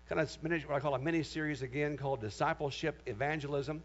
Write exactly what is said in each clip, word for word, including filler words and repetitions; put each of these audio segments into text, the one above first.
kind of mini, what I call a mini-series again called Discipleship Evangelism.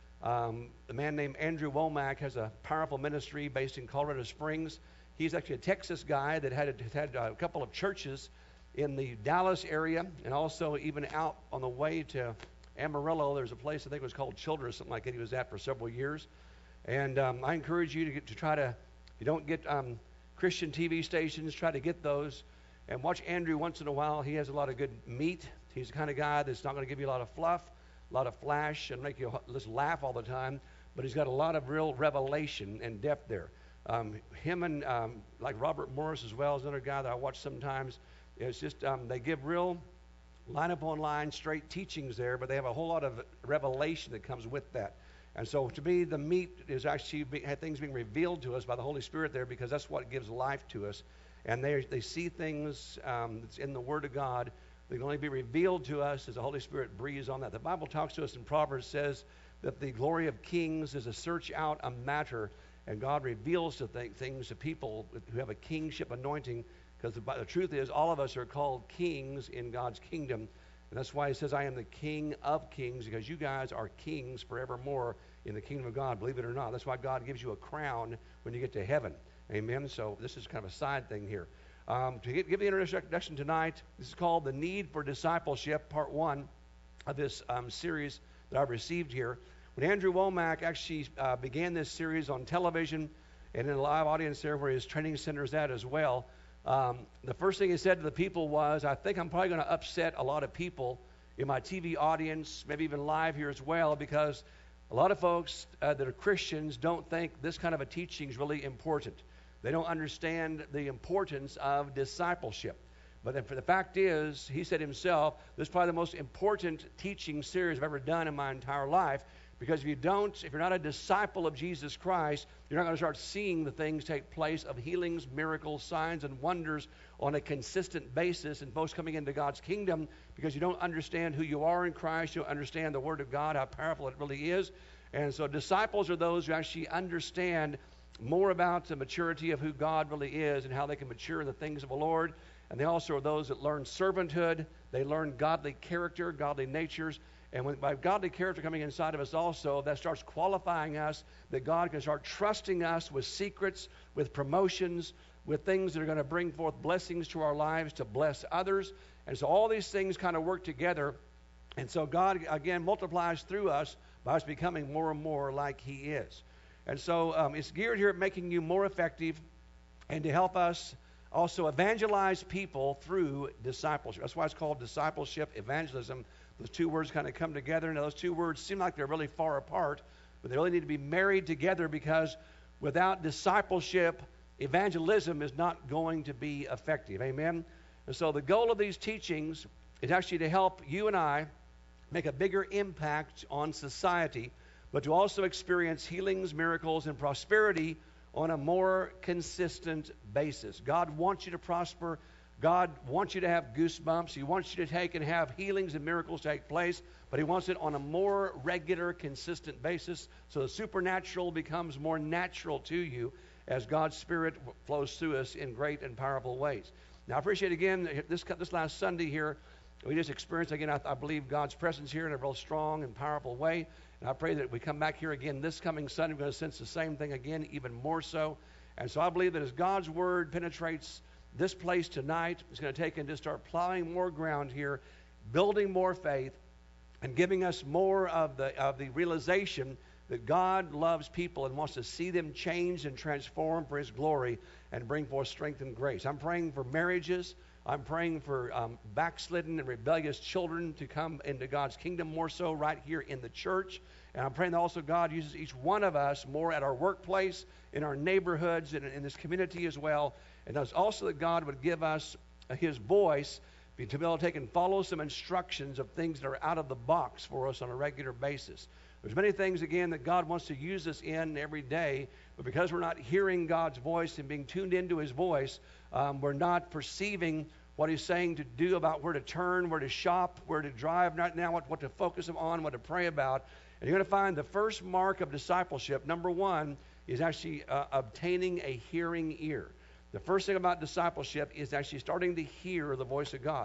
Um, a man named Andrew Womack has a powerful ministry based in Colorado Springs. He's actually a Texas guy that had a, had a couple of churches in the Dallas area, and also even out on the way to Amarillo. There's a place I think it was called Childress, something like that. He was at for several years. And um, I encourage you to get to try to, if you don't get um, Christian T V stations, try to get those. And watch Andrew once in a while. He has a lot of good meat. He's the kind of guy that's not going to give you a lot of fluff, a lot of flash, and make you just laugh all the time. But he's got a lot of real revelation and depth there. Um, him and um, like Robert Morris as well is another guy that I watch sometimes. It's just um, they give real line upon line, straight teachings there, but they have a whole lot of revelation that comes with that. And so to me, the meat is actually be, things being revealed to us by the Holy Spirit there, because that's what gives life to us. And they they see things um, that's in the Word of God that can only be revealed to us as the Holy Spirit breathes on that. The Bible talks to us in Proverbs, says that the glory of kings is to search out a matter, and God reveals to th- things to people who have a kingship anointing, because the, the truth is all of us are called kings in God's kingdom. And that's why he says, I am the King of kings, because you guys are kings forevermore in the kingdom of God, believe it or not. That's why God gives you a crown when you get to heaven. Amen. So this is kind of a side thing here. Um, to get, give the introduction tonight, this is called The Need for Discipleship, part one of this um, series that I've received here. When Andrew Womack actually uh, began this series on television and in a live audience there where his training center is at as well, um, the first thing he said to the people was, I think I'm probably going to upset a lot of people in my T V audience, maybe even live here as well, because a lot of folks uh, that are Christians don't think this kind of a teaching is really important. They don't understand the importance of discipleship. But then for the fact is, he said himself, this is probably the most important teaching series I've ever done in my entire life, because if you don't, if you're not a disciple of Jesus Christ, you're not going to start seeing the things take place of healings, miracles, signs, and wonders on a consistent basis, and folks coming into God's kingdom, because you don't understand who you are in Christ, you don't understand the Word of God, how powerful it really is. And so disciples are those who actually understand more about the maturity of who God really is and how they can mature in the things of the Lord. And they also are those that learn servanthood. They learn godly character, godly natures. And when, by godly character coming inside of us also, that starts qualifying us, that God can start trusting us with secrets, with promotions, with things that are going to bring forth blessings to our lives to bless others. And so all these things kind of work together. And so God, again, multiplies through us by us becoming more and more like He is. And so um, it's geared here at making you more effective and to help us also evangelize people through discipleship. That's why it's called discipleship evangelism. Those two words kind of come together. Now, those two words seem like they're really far apart, but they really need to be married together, because without discipleship, evangelism is not going to be effective. Amen? And so the goal of these teachings is actually to help you and I make a bigger impact on society, but to also experience healings, miracles, and prosperity on a more consistent basis. God wants you to prosper. God wants you to have goosebumps. He wants you to take and have healings and miracles take place, but He wants it on a more regular, consistent basis, so the supernatural becomes more natural to you as God's Spirit flows through us in great and powerful ways. Now, I appreciate, again, this, this last Sunday here, we just experienced, again, I, I believe God's presence here in a real strong and powerful way. And I pray that we come back here again this coming Sunday, we're going to sense the same thing again, even more so. And so I believe that as God's Word penetrates this place tonight, it's going to take and just start plowing more ground here, building more faith, and giving us more of the of the realization that God loves people and wants to see them changed and transformed for His glory and bring forth strength and grace. I'm praying for marriages. I'm praying for um, backslidden and rebellious children to come into God's kingdom more so right here in the church. And I'm praying that also God uses each one of us more at our workplace, in our neighborhoods, and in this community as well. And that's also that God would give us His voice to be able to take and follow some instructions of things that are out of the box for us on a regular basis. There's many things, again, that God wants to use us in every day, but because we're not hearing God's voice and being tuned into His voice, um, we're not perceiving what He's saying to do about where to turn, where to shop, where to drive, right now, what, what to focus on, what to pray about. And you're going to find the first mark of discipleship, number one, is actually uh, obtaining a hearing ear. The first thing about discipleship is actually starting to hear the voice of God.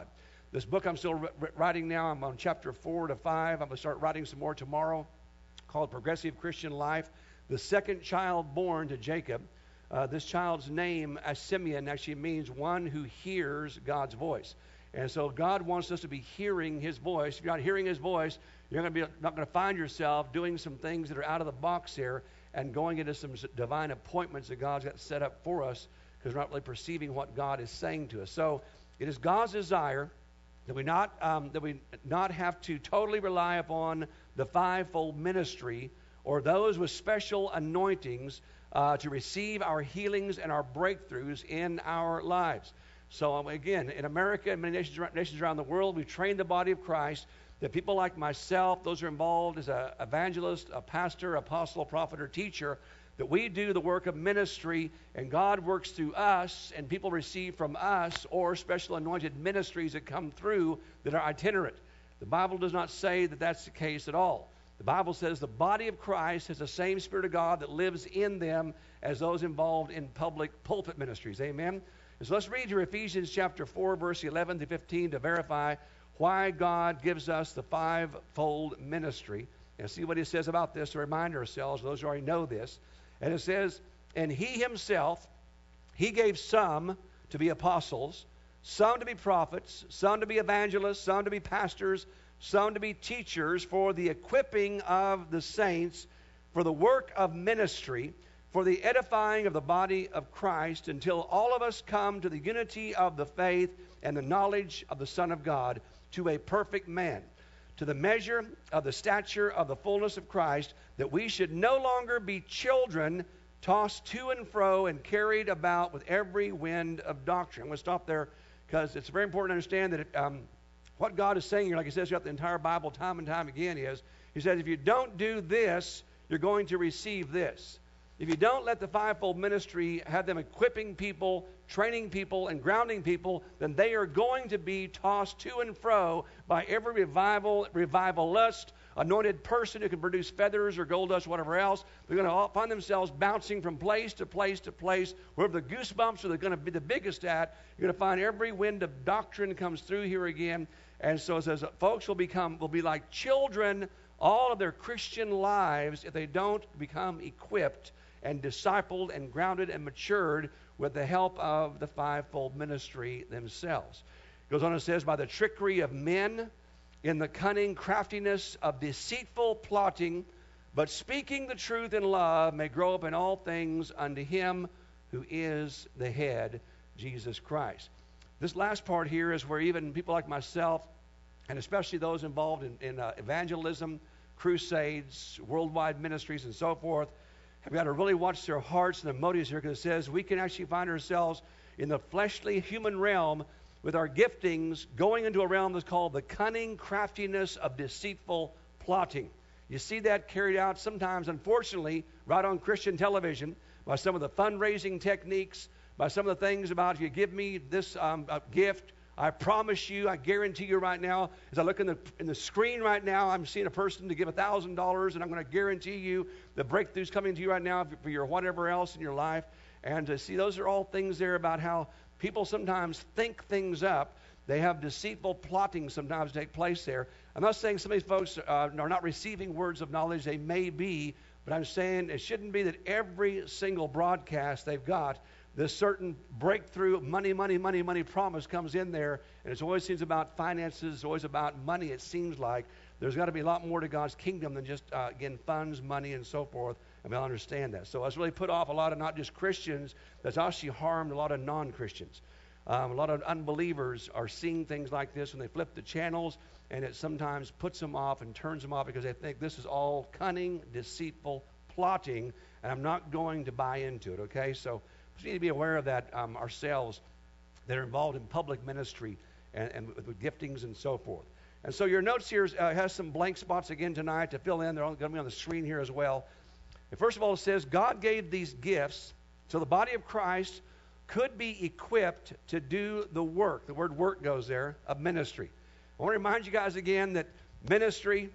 This book I'm still writing now, I'm on chapter four to five. I'm going to start writing some more tomorrow, called Progressive Christian Life. The second child born to Jacob. Uh, this child's name, as Simeon, actually means one who hears God's voice. And so God wants us to be hearing his voice. If you're not hearing his voice, you're going to be not going to find yourself doing some things that are out of the box here and going into some divine appointments that God's got set up for us because we're not really perceiving what God is saying to us. So it is God's desire that we not um, that we not have to totally rely upon the fivefold ministry or those with special anointings uh, to receive our healings and our breakthroughs in our lives. So um, again, in America and many nations, nations around the world, we've trained the body of Christ that people like myself, those who are involved as an evangelist, a pastor, apostle, prophet, or teacher, that we do the work of ministry, and God works through us, and people receive from us, or special anointed ministries that come through that are itinerant. The Bible does not say that that's the case at all. The Bible says the body of Christ has the same Spirit of God that lives in them as those involved in public pulpit ministries. Amen? And so let's read here Ephesians chapter four, verse eleven to fifteen to verify why God gives us the fivefold ministry. And see what he says about this to remind ourselves, those who already know this. And it says, and he himself, he gave some to be apostles, some to be prophets, some to be evangelists, some to be pastors, some to be teachers for the equipping of the saints, for the work of ministry, for the edifying of the body of Christ, until all of us come to the unity of the faith and the knowledge of the Son of God, to a perfect man, to the measure of the stature of the fullness of Christ, that we should no longer be children tossed to and fro and carried about with every wind of doctrine. I'm going to stop there because it's very important to understand that it, um, what God is saying here, like he says throughout the entire Bible time and time again, is he says, if you don't do this, you're going to receive this. If you don't let the fivefold ministry have them equipping people, training people, and grounding people, then they are going to be tossed to and fro by every revival, revivalist, anointed person who can produce feathers or gold dust, whatever else. They're going to find themselves bouncing from place to place to place. Wherever the goosebumps are going to be the biggest at, you're going to find every wind of doctrine comes through here again. And so it says, folks will become will be like children all of their Christian lives if they don't become equipped and discipled and grounded and matured with the help of the fivefold ministry themselves. It goes on and says, by the trickery of men, in the cunning craftiness of deceitful plotting, but speaking the truth in love may grow up in all things unto him who is the head, Jesus Christ. This last part here is where even people like myself, and especially those involved in, in uh, evangelism, crusades, worldwide ministries, and so forth, have got to really watch their hearts and their motives here, because it says we can actually find ourselves in the fleshly human realm with our giftings going into a realm that's called the cunning craftiness of deceitful plotting. You see that carried out sometimes, unfortunately, right on Christian television by some of the fundraising techniques, by some of the things about if you give me this um, uh, gift, I promise you, I guarantee you right now, as I look in the in the screen right now, I'm seeing a person to give one thousand dollars, and I'm going to guarantee you the breakthrough's coming to you right now for your whatever else in your life. And to see, those are all things there about how people sometimes think things up. They have deceitful plotting sometimes take place there. I'm not saying some of these folks uh, are not receiving words of knowledge. They may be, but I'm saying it shouldn't be that every single broadcast they've got, this certain breakthrough, money, money, money, money promise comes in there, and it always seems about finances, it's always about money, it seems like. There's got to be a lot more to God's kingdom than just, uh, again, funds, money, and so forth, and we'll understand that. So it's really put off a lot of not just Christians, that's actually harmed a lot of non-Christians. Um, a lot of unbelievers are seeing things like this when they flip the channels, and it sometimes puts them off and turns them off because they think this is all cunning, deceitful plotting, and I'm not going to buy into it, okay? So we need to be aware of that um, ourselves that are involved in public ministry and, and with, with giftings and so forth. And so your notes here uh, has some blank spots again tonight to fill in. They're going to be on the screen here as well. And first of all, it says God gave these gifts so the body of Christ could be equipped to do the work. The word work goes there, of ministry. I want to remind you guys again that ministry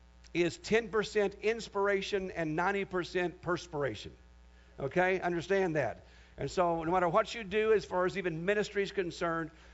is ten percent inspiration and ninety percent perspiration. Okay? Understand that. And so no matter what you do as far as even ministry is concerned,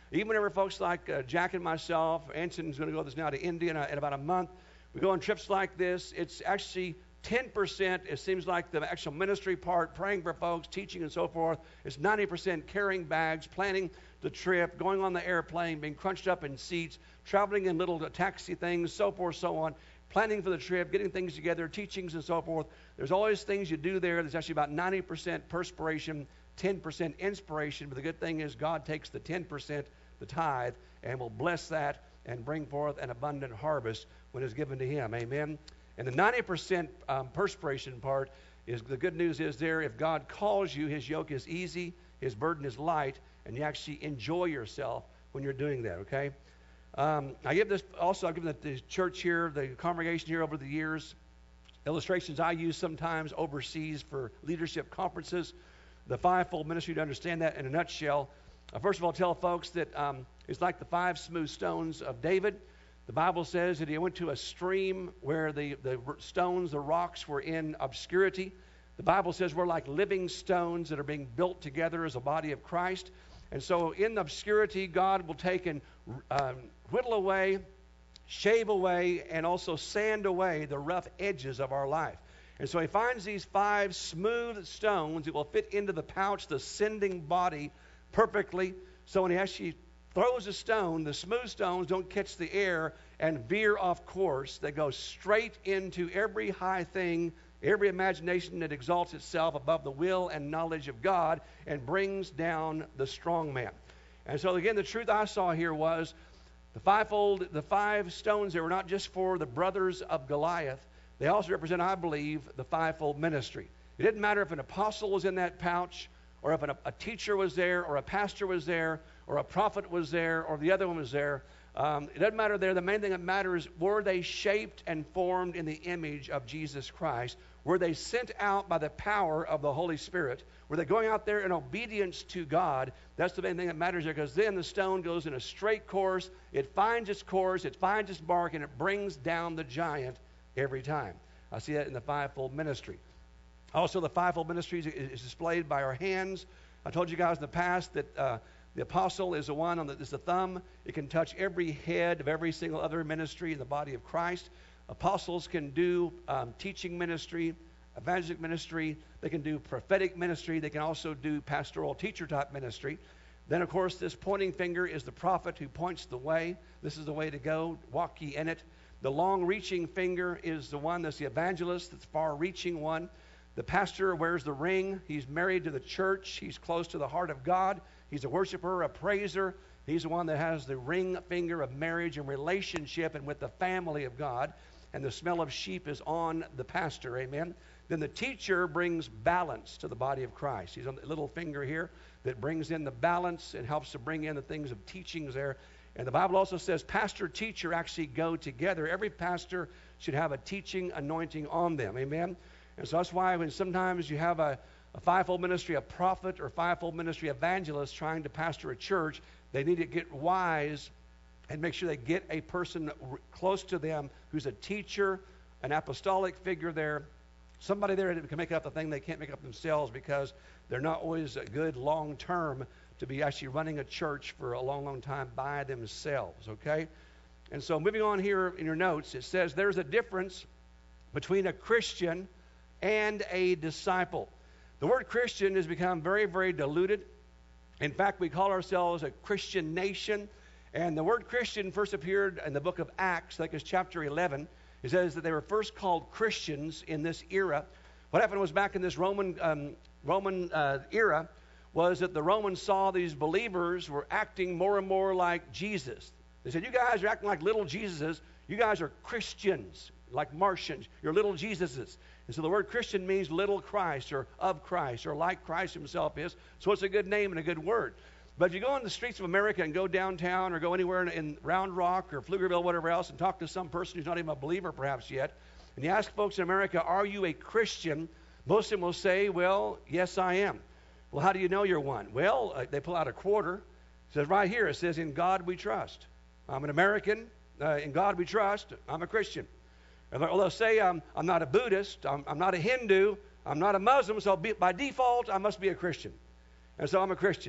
Even whenever folks like uh, Jack and myself, Anson's going to go this now to India in, a, in about a month, we go on trips like this, it's actually ten percent, it seems like the actual ministry part, praying for folks, teaching and so forth. It's ninety percent carrying bags, planning the trip, going on the airplane, being crunched up in seats, traveling in little taxi things, so forth, so on, planning for the trip, getting things together, teachings and so forth. There's always things you do there. There's actually about ninety percent perspiration, ten percent inspiration. But the good thing is God takes the ten percent, the tithe, and will bless that and bring forth an abundant harvest when it's given to him. Amen. And the ninety percent um, perspiration part is the good news is there, if God calls you, his yoke is easy, his burden is light, and you actually enjoy yourself when you're doing that, okay? Um, I give this also, I've given the, the church here, the congregation here over the years, illustrations I use sometimes overseas for leadership conferences, the fivefold ministry to understand that in a nutshell. Uh, first of all, tell folks that um, it's like the five smooth stones of David. The Bible says that he went to a stream where the, the stones, the rocks were in obscurity. The Bible says we're like living stones that are being built together as a body of Christ. And so in obscurity, God will take and um, whittle away, shave away, and also sand away the rough edges of our life. And so he finds these five smooth stones that will fit into the pouch, the sending body, perfectly. So when he actually throws a stone, the smooth stones don't catch the air and veer off course. They go straight into every high thing, every imagination that exalts itself above the will and knowledge of God and brings down the strong man. And so again, the truth I saw here was the fivefold, the five stones there were not just for the brothers of Goliath. They also represent, I believe, the fivefold ministry. It didn't matter if an apostle was in that pouch, or if an, a teacher was there, or a pastor was there, or a prophet was there, or the other one was there. Um, it doesn't matter there. The main thing that matters, were they shaped and formed in the image of Jesus Christ? Were they sent out by the power of the Holy Spirit? Were they going out there in obedience to God? That's the main thing that matters there, because then the stone goes in a straight course. It finds its course, it finds its mark, and it brings down the giant every time. I see that in the fivefold ministry. Also, the fivefold ministry is displayed by our hands. I told you guys in the past that uh, the apostle is the one on the, is the thumb. It can touch every head of every single other ministry in the body of Christ. Apostles can do um, teaching ministry, evangelistic ministry. They can do prophetic ministry. They can also do pastoral teacher type ministry. Then, of course, this pointing finger is the prophet who points the way. This is the way to go. Walk ye in it. The long-reaching finger is the one that's the evangelist, that's far-reaching one. The pastor wears the ring. He's married to the church. He's close to the heart of God. He's a worshiper, a praiser. He's the one that has the ring finger of marriage and relationship and with the family of God. And the smell of sheep is on the pastor. Amen. Then the teacher brings balance to the body of Christ. He's on the little finger here that brings in the balance and helps to bring in the things of teachings there. And the Bible also says pastor, teacher actually go together. Every pastor should have a teaching anointing on them. Amen. And so that's why when sometimes you have a, a fivefold ministry, a prophet, or fivefold ministry evangelist trying to pastor a church, they need to get wise and make sure they get a person r- close to them who's a teacher, an apostolic figure there, somebody there that can make up the thing they can't make up themselves, because they're not always good long-term to be actually running a church for a long, long time by themselves, okay? And so moving on here in your notes, it says there's a difference between a Christian and a disciple. The word Christian has become very, very diluted. In fact, we call ourselves a Christian nation. And the word Christian first appeared in the book of Acts, like it's chapter eleven. It says that they were first called Christians in this era. What happened was back in this Roman um, Roman uh, era was that the Romans saw these believers were acting more and more like Jesus. They said, you guys are acting like little Jesuses. You guys are Christians, like Martians. You're little Jesuses. And so the word Christian means little Christ, or of Christ, or like Christ himself is. So it's a good name and a good word. But if you go on the streets of America and go downtown or go anywhere in, in Round Rock or Pflugerville, whatever else, and talk to some person who's not even a believer perhaps yet, and you ask folks in America, are you a Christian? Most of them will say, well, yes, I am. Well, how do you know you're one? Well, uh, they pull out a quarter. It says right here, it says, in God we trust. I'm an American. Uh, in God we trust. I'm a Christian. And they'll, they'll say, I'm, I'm not a Buddhist. I'm, I'm not a Hindu. I'm not a Muslim. So be, by default, I must be a Christian. And so I'm a Christian.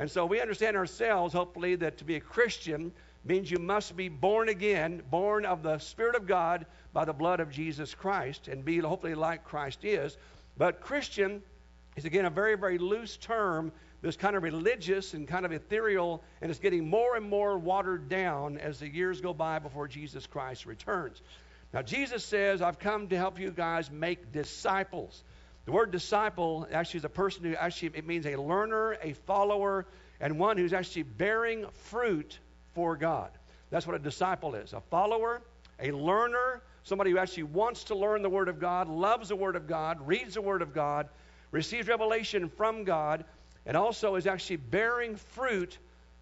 And so we understand ourselves, hopefully, that to be a Christian means you must be born again, born of the Spirit of God by the blood of Jesus Christ, and be hopefully like Christ is. But Christian is, again, a very, very loose term that's kind of religious and kind of ethereal, and it's getting more and more watered down as the years go by before Jesus Christ returns. Now, Jesus says, I've come to help you guys make disciples. The word disciple actually is a person who actually, it means a learner, a follower, and one who's actually bearing fruit for God. That's what a disciple is. A follower, a learner, somebody who actually wants to learn the Word of God, loves the Word of God, reads the Word of God, receives revelation from God, and also is actually bearing fruit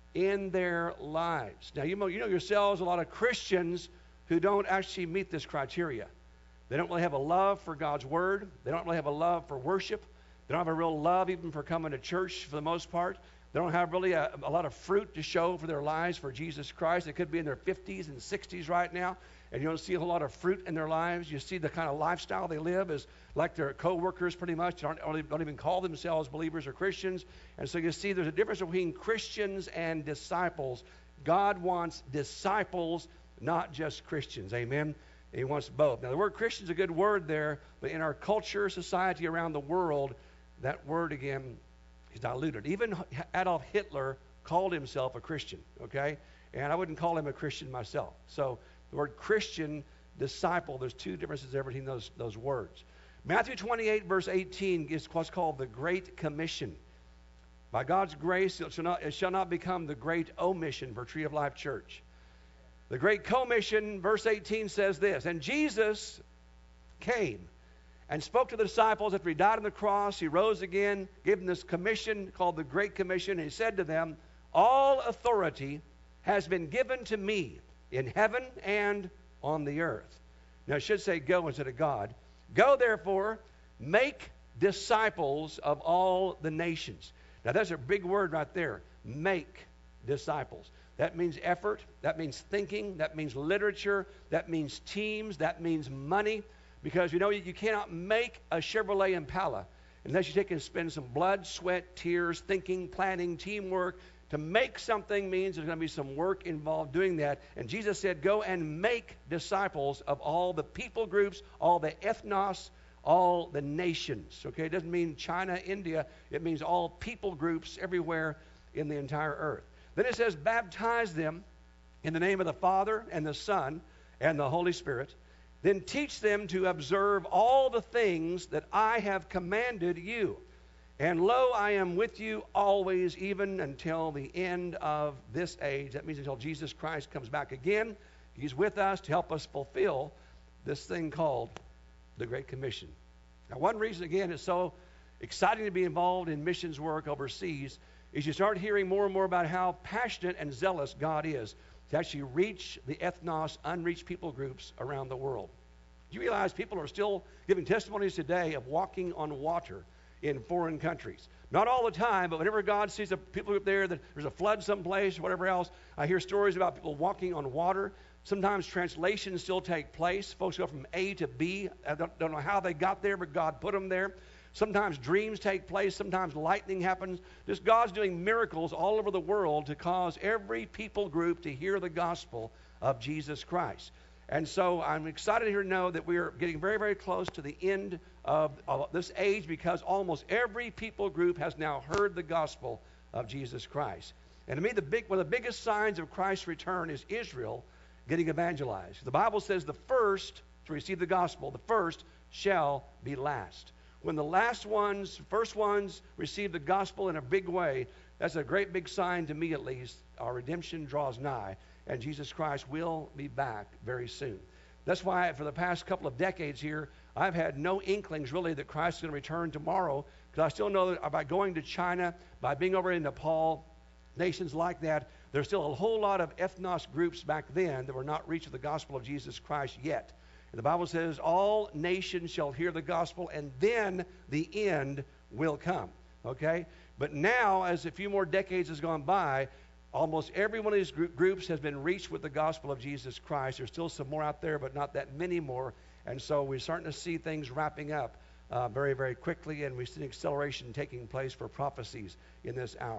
in their lives. Now, you know, you know yourselves, a lot of Christians who don't actually meet this criteria. They don't really have a love for God's Word. They don't really have a love for worship. They don't have a real love even for coming to church for the most part. They don't have really a, a lot of fruit to show for their lives for Jesus Christ. They could be in their fifties and sixties right now, and you don't see a whole lot of fruit in their lives. You see the kind of lifestyle they live is like their co-workers pretty much. They don't, don't even call themselves believers or Christians. And so you see there's a difference between Christians and disciples. God wants disciples, not just Christians. Amen? He wants both. Now, the word Christian is a good word there, but in our culture, society around the world, that word, again, is diluted. Even Adolf Hitler called himself a Christian, okay? And I wouldn't call him a Christian myself. So the word Christian, disciple, there's two differences there between those, those words. Matthew twenty-eight, verse eighteen is what's called the Great Commission. By God's grace, it shall not, it shall not become the Great Omission for Tree of Life Church. The Great Commission, verse eighteen says this, and Jesus came and spoke to the disciples after he died on the cross. He rose again, gave them this commission called the Great Commission. And he said to them, all authority has been given to me in heaven and on the earth. Now, it should say go instead of God. Go, therefore, make disciples of all the nations. Now, that's a big word right there. Make disciples. That means effort. That means thinking. That means literature. That means teams. That means money. Because, you know, you cannot make a Chevrolet Impala unless you take and spend some blood, sweat, tears, thinking, planning, teamwork. To make something means there's going to be some work involved doing that. And Jesus said, go and make disciples of all the people groups, all the ethnos, all the nations. Okay, it doesn't mean China, India. It means all people groups everywhere in the entire earth. Then it says, baptize them in the name of the Father and the Son and the Holy Spirit. Then teach them to observe all the things that I have commanded you. And lo, I am with you always, even until the end of this age. That means until Jesus Christ comes back again. He's with us to help us fulfill this thing called the Great Commission. Now, one reason, again, it's so exciting to be involved in missions work overseas is you start hearing more and more about how passionate and zealous God is to actually reach the ethnos, unreached people groups around the world. Do you realize people are still giving testimonies today of walking on water in foreign countries? Not all the time, but whenever God sees a people group there, that there's a flood someplace or whatever else, I hear stories about people walking on water. Sometimes translations still take place. Folks go from A to B. I don't, don't know how they got there, but God put them there. Sometimes dreams take place. Sometimes lightning happens. Just God's doing miracles all over the world to cause every people group to hear the gospel of Jesus Christ. And so I'm excited here to know that we are getting very, very close to the end of, of this age, because almost every people group has now heard the gospel of Jesus Christ. And to me, the big, one of the biggest signs of Christ's return is Israel getting evangelized. The Bible says the first to receive the gospel, the first shall be last. When the last ones, first ones receive the gospel in a big way, that's a great big sign to me at least. Our redemption draws nigh, and Jesus Christ will be back very soon. That's why for the past couple of decades here, I've had no inklings really that Christ is going to return tomorrow, because I still know that by going to China, by being over in Nepal, nations like that, there's still a whole lot of ethnos groups back then that were not reached with the gospel of Jesus Christ yet. And the Bible says, all nations shall hear the gospel, and then the end will come. Okay? But now, as a few more decades has gone by, almost every one of these group, groups has been reached with the gospel of Jesus Christ. There's still some more out there, but not that many more. And so we're starting to see things wrapping up uh, very, very quickly, and we see an acceleration taking place for prophecies in this hour.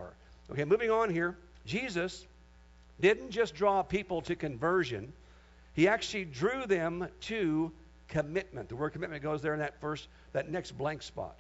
Okay, moving on here. Jesus didn't just draw people to conversion. He actually drew them to commitment. The word commitment goes there in that first, that next blank spot.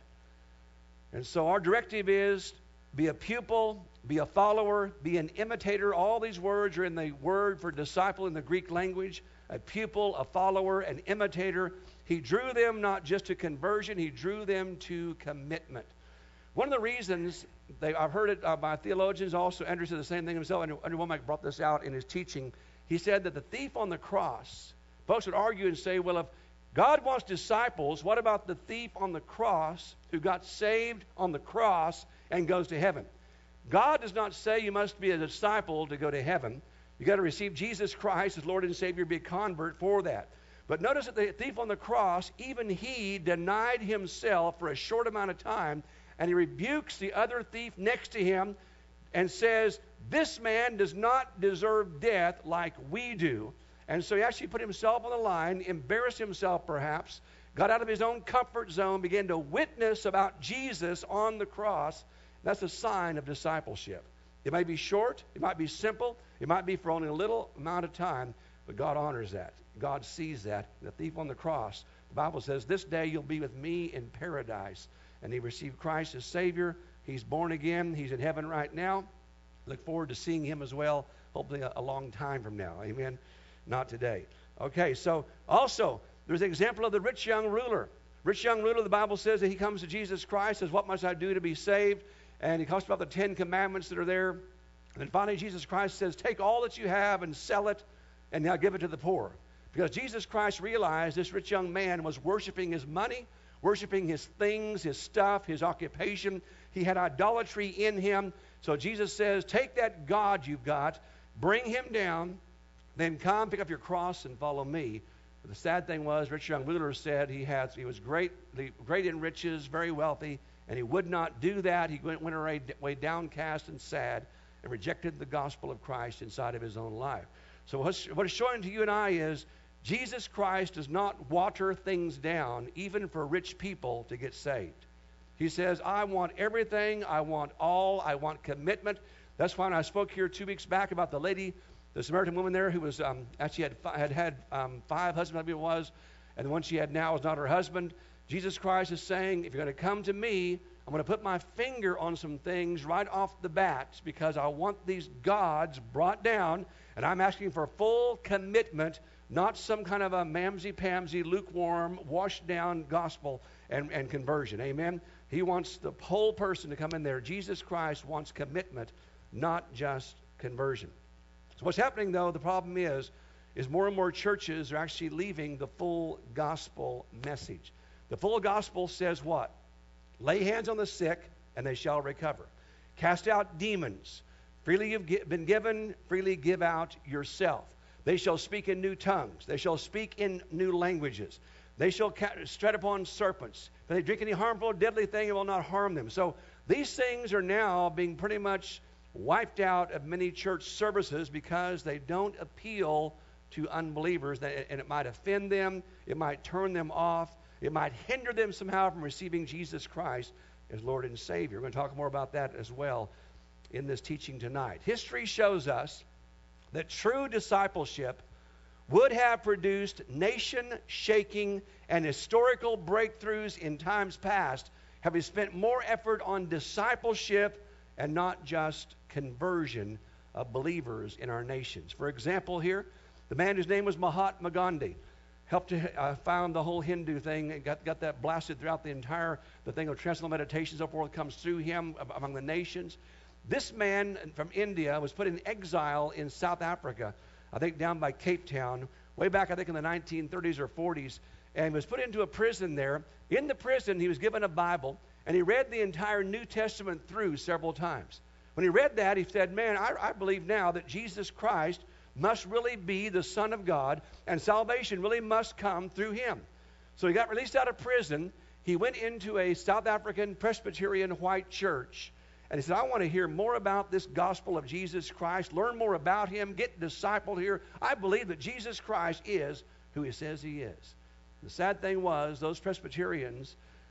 And so our directive is be a pupil, be a follower, be an imitator. All these words are in the word for disciple in the Greek language. A pupil, a follower, an imitator. He drew them not just to conversion, he drew them to commitment. One of the reasons, they, I've heard it uh, by theologians also, Andrew said the same thing himself, and Andrew Womack brought this out in his teaching. He said that the thief on the cross, folks would argue and say, well, if God wants disciples, what about the thief on the cross who got saved on the cross and goes to heaven? God does not say you must be a disciple to go to heaven. You got to receive Jesus Christ as Lord and Savior, be a convert for that. But notice that the thief on the cross, even he denied himself for a short amount of time, and he rebukes the other thief next to him and says, this man does not deserve death like we do. And so he actually put himself on the line, embarrassed himself perhaps, got out of his own comfort zone, began to witness about Jesus on the cross. That's a sign of discipleship. It may be short, it might be simple, it might be for only a little amount of time, but God honors that. God sees that. The thief on the cross, the Bible says, this day you'll be with me in paradise. And he received Christ as Savior. He's born again. He's in heaven right now. Look forward to seeing him as well, hopefully a, a long time from now. Amen. Not today. Okay, so also, there's an example of the rich young ruler. Rich young ruler, the Bible says that he comes to Jesus Christ, says, what must I do to be saved? And he talks about the Ten Commandments that are there. And then finally, Jesus Christ says, take all that you have and sell it, and now give it to the poor. Because Jesus Christ realized this rich young man was worshiping his money, worshiping his things, his stuff, his occupation. He had idolatry in him. So Jesus says, take that God you've got, bring him down, then come, pick up your cross, and follow me. But the sad thing was, rich young ruler said he had he was great, great in riches, very wealthy, and he would not do that. He went, went away, away downcast and sad and rejected the gospel of Christ inside of his own life. So what's, what it's showing to you and I is Jesus Christ does not water things down, even for rich people to get saved. He says, I want everything. I want all. I want commitment. That's why when I spoke here two weeks back about the lady, the Samaritan woman there who was um, actually had had, had um, five husbands, I believe it was, and the one she had now is not her husband. Jesus Christ is saying, if you're going to come to me, I'm going to put my finger on some things right off the bat because I want these gods brought down, and I'm asking for full commitment, not some kind of a mamsy-pamsy, lukewarm, washed-down gospel and, and conversion. Amen? He wants the whole person to come in there. Jesus Christ wants commitment, not just conversion. So what's happening, though, the problem is, is more and more churches are actually leaving the full gospel message. The full gospel says what? Lay hands on the sick, and they shall recover. Cast out demons. Freely you've been given, freely give out yourself. They shall speak in new tongues. They shall speak in new languages. They shall tread upon serpents. If they drink any harmful, deadly thing, it will not harm them. So these things are now being pretty much wiped out of many church services because they don't appeal to unbelievers, and it might offend them. It might turn them off. It might hinder them somehow from receiving Jesus Christ as Lord and Savior. We're going to talk more about that as well in this teaching tonight. History shows us that true discipleship would have produced nation-shaking and historical breakthroughs in times past, have we spent more effort on discipleship and not just conversion of believers in our nations. For example here, the man whose name was Mahatma Gandhi helped to uh, found the whole Hindu thing and got, got that blasted throughout the entire, the thing of transcendental meditation, so forth, comes through him among the nations. This man from India was put in exile in South Africa, I think down by Cape Town, way back I think in the nineteen thirties or forties, and was put into a prison there. In the prison, he was given a Bible, and he read the entire New Testament through several times. When he read that, he said, man, I, I believe now that Jesus Christ must really be the Son of God, and salvation really must come through him. So he got released out of prison. He went into a South African Presbyterian white church, and he said, I want to hear more about this gospel of Jesus Christ, learn more about him, get discipled here. I believe that Jesus Christ is who he says he is. The sad thing was, those Presbyterians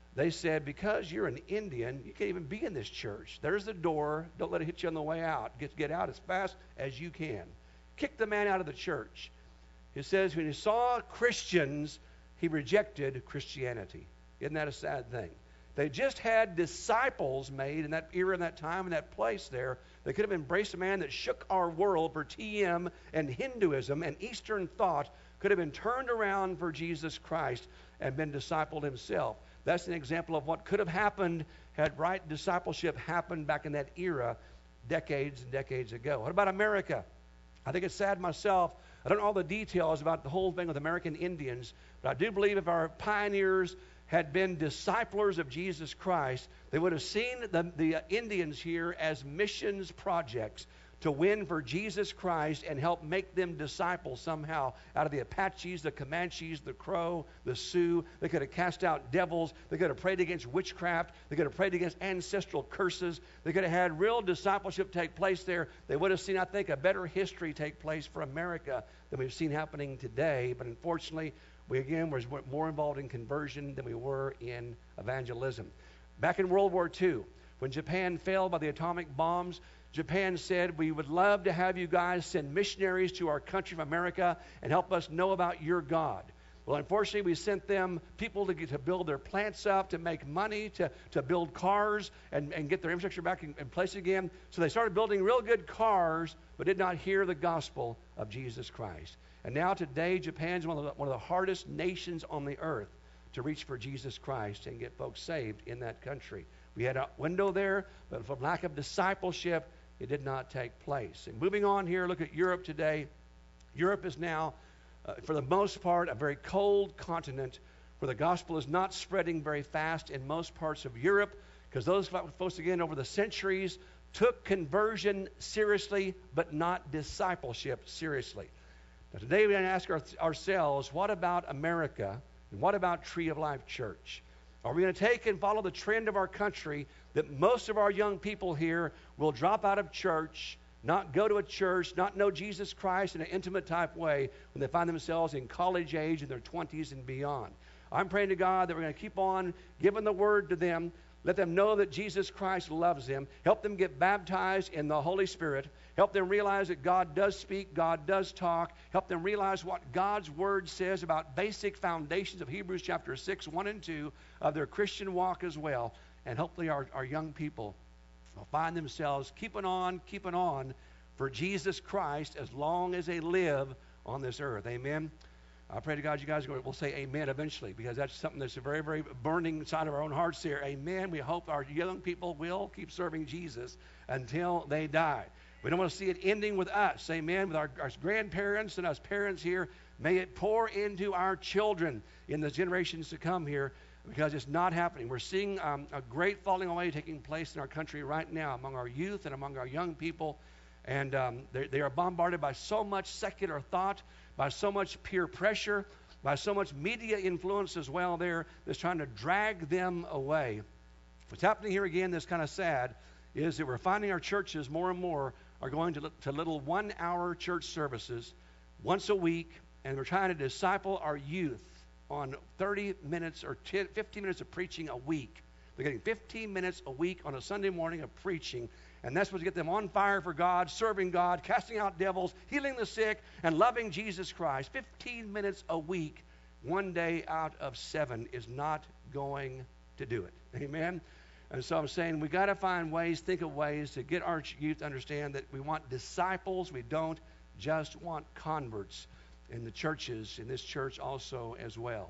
They said, because you're an Indian, you can't even be in this church. There's the door. Don't let it hit you on the way out. Get, get out as fast as you can. Kick the man out of the church. It says when he saw Christians, he rejected Christianity. Isn't that a sad thing? They just had disciples made in that era, in that time, in that place there. They could have embraced a man that shook our world for T M and Hinduism and Eastern thought, could have been turned around for Jesus Christ and been discipled himself. That's an example of what could have happened had right discipleship happened back in that era decades and decades ago. What about America? I think it's sad myself. I don't know all the details about the whole thing with American Indians, but I do believe if our pioneers had been disciplers of Jesus Christ, they would have seen the, the Indians here as missions projects to win for Jesus Christ and help make them disciples somehow out of the Apaches, the Comanches, the Crow, the Sioux. They could have cast out devils. They could have prayed against witchcraft. They could have prayed against ancestral curses. They could have had real discipleship take place there. They would have seen, I think, a better history take place for America than we've seen happening today. But unfortunately, we again were more involved in conversion than we were in evangelism. Back in World War Two, when Japan fell by the atomic bombs, Japan said, we would love to have you guys send missionaries to our country of America and help us know about your God. Well, unfortunately, we sent them people to, get, to build their plants up, to make money, to, to build cars and, and get their infrastructure back in, in place again. So they started building real good cars, but did not hear the gospel of Jesus Christ. And now today, Japan's one of the, one of the hardest nations on the earth to reach for Jesus Christ and get folks saved in that country. We had a window there, but from lack of discipleship, it did not take place. And moving on here, look at Europe today. Europe is now, uh, for the most part, a very cold continent where the gospel is not spreading very fast in most parts of Europe because those folks, again, over the centuries, took conversion seriously, but not discipleship seriously. Now, today we're going to ask our, ourselves, what about America? And what about Tree of Life Church? Are we going to take and follow the trend of our country that most of our young people here will drop out of church, not go to a church, not know Jesus Christ in an intimate type way when they find themselves in college age in their twenties and beyond? I'm praying to God that we're going to keep on giving the word to them. Let them know that Jesus Christ loves them. Help them get baptized in the Holy Spirit. Help them realize that God does speak, God does talk. Help them realize what God's Word says about basic foundations of Hebrews chapter six, one and two of their Christian walk as well. And hopefully our, our young people will find themselves keeping on, keeping on for Jesus Christ as long as they live on this earth. Amen. I pray to God you guys will say amen eventually, because that's something that's a very, very burning inside of our own hearts here. Amen. We hope our young people will keep serving Jesus until they die. We don't want to see it ending with us. Amen. With our, our grandparents and us parents here, may it pour into our children in the generations to come here, because it's not happening. We're seeing um, a great falling away taking place in our country right now among our youth and among our young people. And um, they, they are bombarded by so much secular thought, by so much peer pressure, by so much media influence as well there that's trying to drag them away. What's happening here again that's kind of sad is that we're finding our churches more and more are going to, to little one-hour church services once a week, and we're trying to disciple our youth on thirty minutes or ten, fifteen minutes of preaching a week. They're getting fifteen minutes a week on a Sunday morning of preaching, and that's supposed to get them on fire for God, serving God, casting out devils, healing the sick, and loving Jesus Christ. fifteen minutes a week, one day out of seven is not going to do it. Amen? And so I'm saying we got to find ways, think of ways to get our youth to understand that we want disciples. We don't just want converts in the churches, in this church also as well.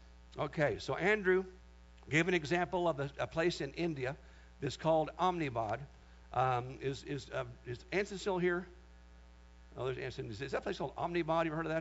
Okay, so Andrew gave an example of a, a place in India that's called Ahmedabad. Um, is is uh, is Anson still here? Oh, there's Anson. Is, is that place called Ahmedabad? You ever heard of that?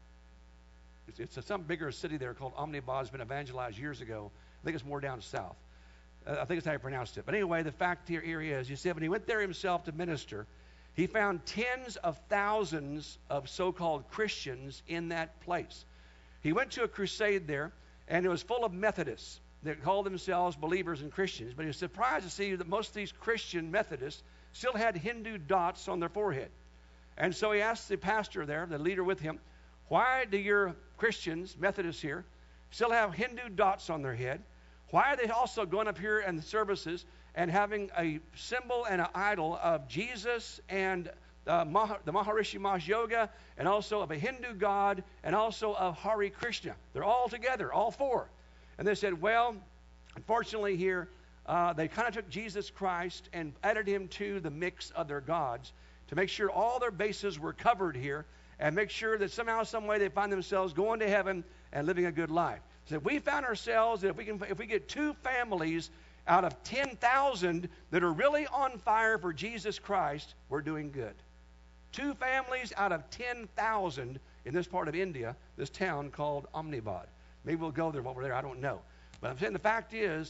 It's, it's a, some bigger city there called Ahmedabad. It's been evangelized years ago. I think it's more down south. Uh, I think it's how you pronounced it. But anyway, the fact here, here is, he said when he went there himself to minister, he found tens of thousands of so-called Christians in that place. He went to a crusade there, and it was full of Methodists that called themselves believers and Christians. But he was surprised to see that most of these Christian Methodists still had Hindu dots on their forehead. And so he asked the pastor there, the leader with him, why do your Christians, Methodists here, still have Hindu dots on their head? Why are they also going up here in the services and having a symbol and an idol of Jesus and uh, Mah- the Maharishi Mahesh Yoga, and also of a Hindu god, and also of Hare Krishna? They're all together, all four. And they said, well, unfortunately here, uh, they kind of took Jesus Christ and added him to the mix of their gods to make sure all their bases were covered here, and make sure that somehow, some way, they find themselves going to heaven and living a good life. So we found ourselves that if we can, if we get two families out of ten thousand that are really on fire for Jesus Christ, we're doing good. Two families out of ten thousand in this part of India, this town called Ahmedabad. Maybe we'll go there while we're there. I don't know. But I'm saying the fact is,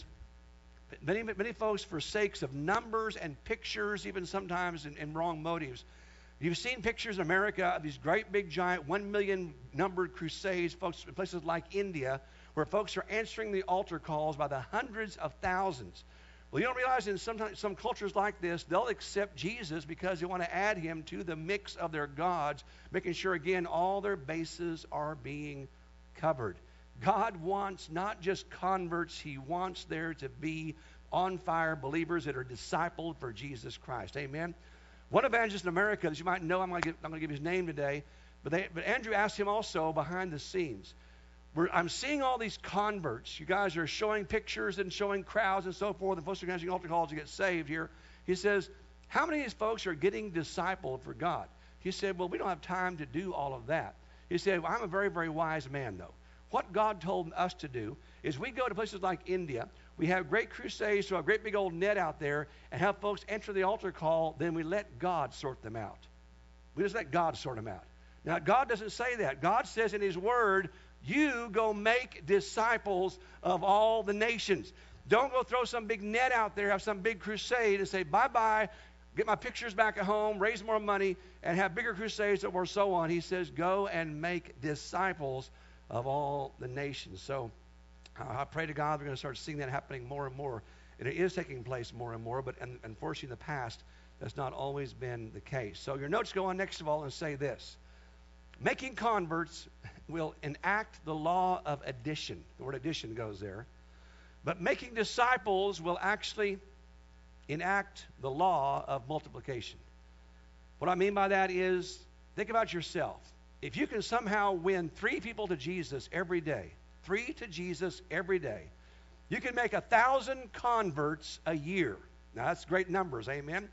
many many folks, for sakes of numbers and pictures, even sometimes in, in wrong motives. You've seen pictures in America of these great big giant one million numbered crusades, folks, in places like India, where folks are answering the altar calls by the hundreds of thousands. Well, you don't realize in some, some cultures like this, they'll accept Jesus because they want to add him to the mix of their gods, making sure, again, all their bases are being covered. God wants not just converts, he wants there to be on fire believers that are discipled for Jesus Christ. Amen? One evangelist in America that you might know, I'm going to give, I'm going to give his name today, but, they, but Andrew asked him also behind the scenes. We're, I'm seeing all these converts. You guys are showing pictures and showing crowds and so forth, and folks are answering altar calls to get saved here. He says, how many of these folks are getting discipled for God? He said, well, we don't have time to do all of that. He said, well, I'm a very, very wise man, though. What God told us to do is we go to places like India. We have great crusades, throw a great big old net out there, and have folks enter the altar call. Then we let God sort them out. We just let God sort them out. Now, God doesn't say that. God says in his word, you go make disciples of all the nations. Don't go throw some big net out there, have some big crusade, and say, bye-bye, get my pictures back at home, raise more money, and have bigger crusades or so on. He says, go and make disciples of all the nations. So uh, I pray to God we're going to start seeing that happening more and more. And it is taking place more and more, but un- unfortunately in the past, that's not always been the case. So your notes go on next of all and say this. Making converts will enact the law of addition. The word addition goes there. But making disciples will actually enact the law of multiplication. What I mean by that is, think about yourself. If you can somehow win three people to Jesus every day, three to Jesus every day, you can make a thousand converts a year. Now that's great numbers, amen?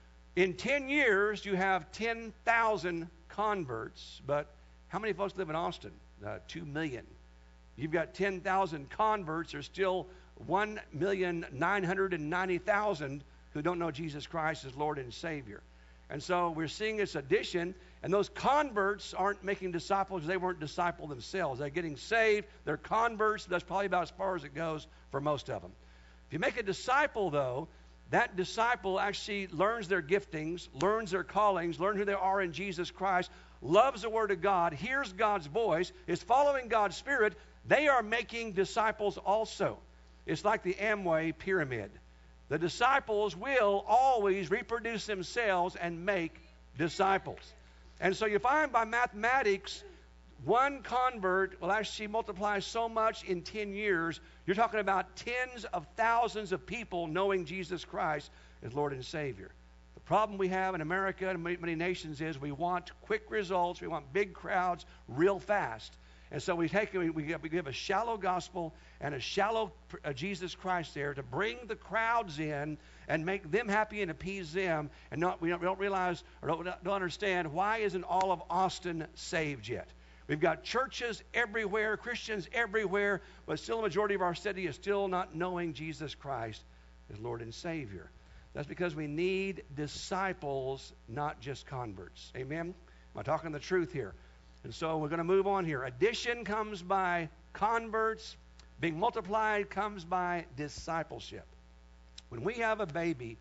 In ten years, you have ten thousand converts, but how many folks live in Austin? Uh, two million. You've got ten thousand converts. There's still one million nine hundred ninety thousand who don't know Jesus Christ as Lord and Savior. And so we're seeing this addition, and those converts aren't making disciples. They weren't discipled themselves. They're getting saved. They're converts. That's probably about as far as it goes for most of them. If you make a disciple, though, that disciple actually learns their giftings, learns their callings, learns who they are in Jesus Christ, loves the Word of God, hears God's voice, is following God's Spirit. They are making disciples also. It's like the Amway pyramid. The disciples will always reproduce themselves and make disciples. And so you find by mathematics, one convert will actually multiply so much in ten years. You're talking about tens of thousands of people knowing Jesus Christ as Lord and Savior. The problem we have in America and many nations is we want quick results. We want big crowds real fast. And so we take we, we give a shallow gospel and a shallow uh, Jesus Christ there to bring the crowds in and make them happy and appease them. And not, we, don't, we don't realize or don't, don't understand why isn't all of Austin saved yet. We've got churches everywhere, Christians everywhere, but still the majority of our city is still not knowing Jesus Christ as Lord and Savior. That's because we need disciples, not just converts. Amen? Am I talking the truth here? And so we're going to move on here. Addition comes by converts. Being multiplied comes by discipleship. When we have a baby,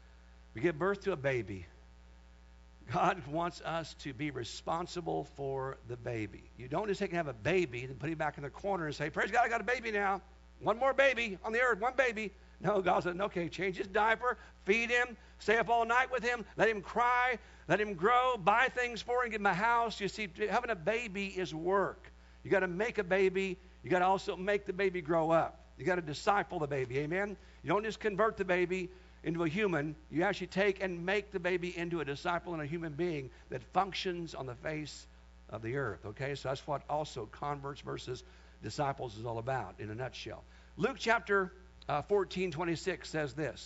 we give birth to a baby, God wants us to be responsible for the baby. You don't just take and have a baby and put him back in the corner and say, praise God, I got a baby now. One more baby on the earth, one baby. No, God said, okay, change his diaper, feed him, stay up all night with him, let him cry, let him grow, buy things for him, give him a house. You see, having a baby is work. You got to make a baby. You got to also make the baby grow up. You got to disciple the baby. Amen? You don't just convert the baby into a human. You actually take and make the baby into a disciple and a human being that functions on the face of the earth. Okay? So that's what also converts versus disciples is all about in a nutshell. Luke chapter uh, fourteen, twenty-six says this.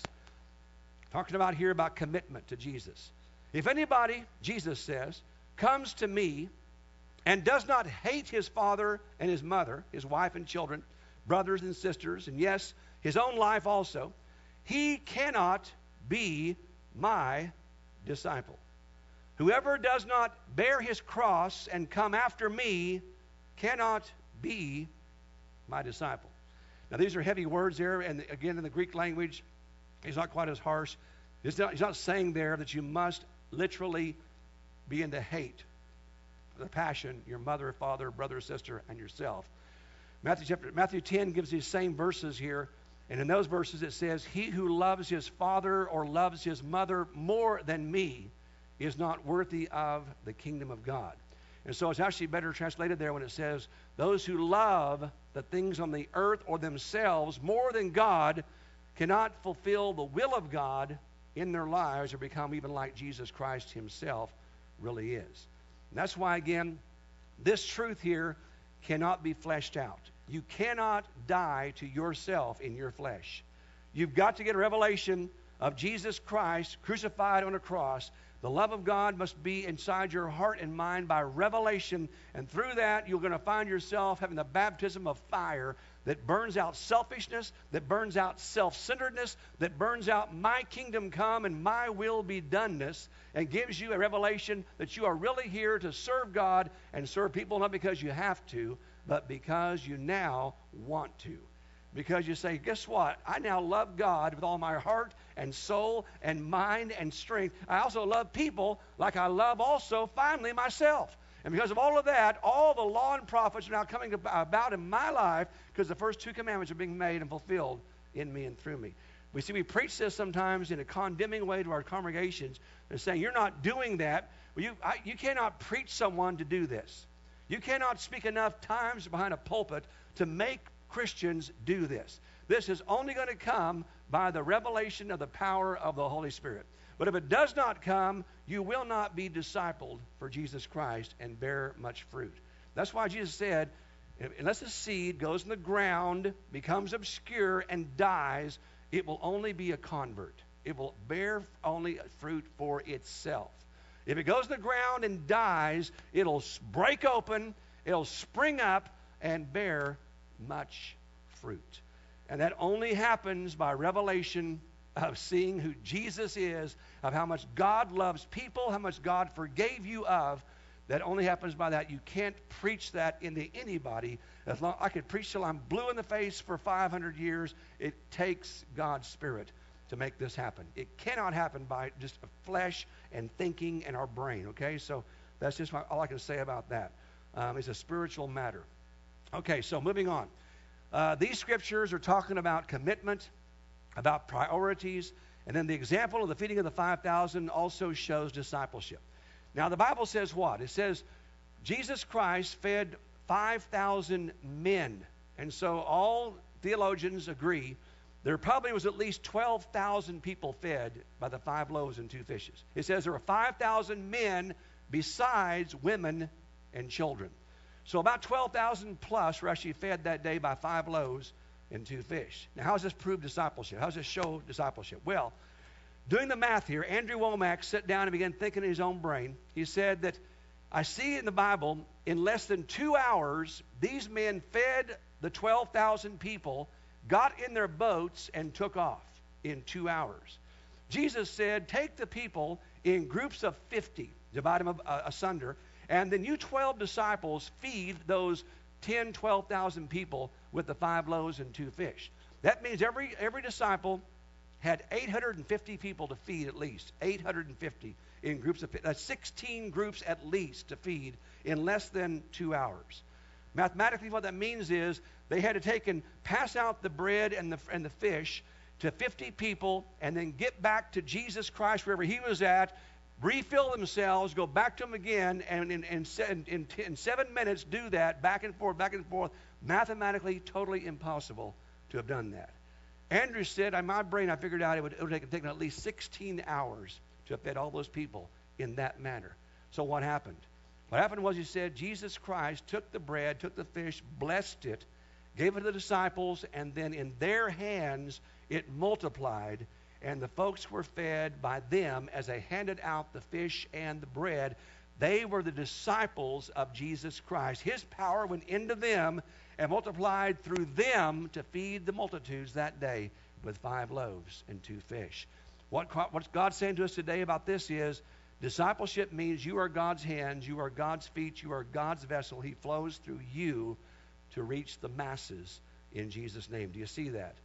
Talking about here about commitment to Jesus. If anybody, Jesus says, comes to me and does not hate his father and his mother, his wife and children, brothers and sisters, and yes, his own life also, he cannot be my disciple. Whoever does not bear his cross and come after me cannot be my disciple. Now, these are heavy words there, and again, in the Greek language, he's not quite as harsh. He's not, he's not saying there that you must literally be into hate, the passion, your mother, father, brother, sister, and yourself. Matthew chapter Matthew ten gives these same verses here, and in those verses it says, he who loves his father or loves his mother more than me is not worthy of the kingdom of God. And so it's actually better translated there when it says, those who love the things on the earth or themselves more than God cannot fulfill the will of God in their lives or become even like Jesus Christ himself really is. And that's why, again, this truth here cannot be fleshed out. You cannot die to yourself in your flesh. You've got to get a revelation of Jesus Christ crucified on a cross. The love of God must be inside your heart and mind by revelation, and through that you're going to find yourself having the baptism of fire that burns out selfishness, that burns out self-centeredness, that burns out my kingdom come and my will be doneness, and gives you a revelation that you are really here to serve God and serve people not because you have to, but because you now want to. Because you say, guess what? I now love God with all my heart and soul and mind and strength. I also love people like I love also finally myself. And because of all of that, all the law and prophets are now coming about in my life because the first two commandments are being made and fulfilled in me and through me. We see we preach this sometimes in a condemning way to our congregations and saying, you're not doing that. Well, you, I, you cannot preach someone to do this. You cannot speak enough times behind a pulpit to make Christians do this. This is only going to come by the revelation of the power of the Holy Spirit. But if it does not come, you will not be discipled for Jesus Christ and bear much fruit. That's why Jesus said, unless a seed goes in the ground, becomes obscure, and dies, it will only be a convert. It will bear only fruit for itself. If it goes in the ground and dies, it'll break open, it'll spring up, and bear much fruit. And that only happens by revelation of seeing who Jesus is, of how much God loves people, how much God forgave you of. That only happens by that. You can't preach that into anybody. As long I could preach till I'm blue in the face for five hundred years. It takes God's Spirit to make this happen. It cannot happen by just flesh and thinking and our brain. Okay, so that's just my, all I can say about that. Um, it's a spiritual matter. Okay, so moving on. Uh, these scriptures are talking about commitment, about priorities, and then the example of the feeding of the five thousand also shows discipleship. Now, the Bible says what? It says Jesus Christ fed five thousand men. And so all theologians agree there probably was at least twelve thousand people fed by the five loaves and two fishes. It says there were five thousand men besides women and children. So about twelve thousand plus were actually fed that day by five loaves and two fish. Now, how does this prove discipleship? How does this show discipleship? Well, doing the math here, Andrew Womack sat down and began thinking in his own brain. He said that I see in the Bible, in less than two hours, these men fed the twelve thousand people, got in their boats, and took off in two hours. Jesus said, take the people in groups of fifty, divide them asunder, and then you twelve disciples feed those ten, twelve thousand people with the five loaves and two fish. That means every every disciple had eight hundred fifty people to feed at least. eight hundred fifty in groups of fifty. That's sixteen groups at least to feed in less than two hours. Mathematically, what that means is they had to take and pass out the bread and the, and the fish to fifty people and then get back to Jesus Christ wherever he was at, refill themselves, go back to him again, and in, in, in, in seven minutes do that, back and forth, back and forth. Mathematically, totally impossible to have done that. Andrew said, in my brain, I figured out it would, it would take, take at least sixteen hours to have fed all those people in that manner. So what happened? What happened was, he said, Jesus Christ took the bread, took the fish, blessed it, gave it to the disciples, and then in their hands it multiplied, and the folks were fed by them as they handed out the fish and the bread. They were the disciples of Jesus Christ. His power went into them and multiplied through them to feed the multitudes that day with five loaves and two fish. What, what God's saying to us today about this is, discipleship means you are God's hands, you are God's feet, you are God's vessel. He flows through you to reach the masses in Jesus' name. Do you see that?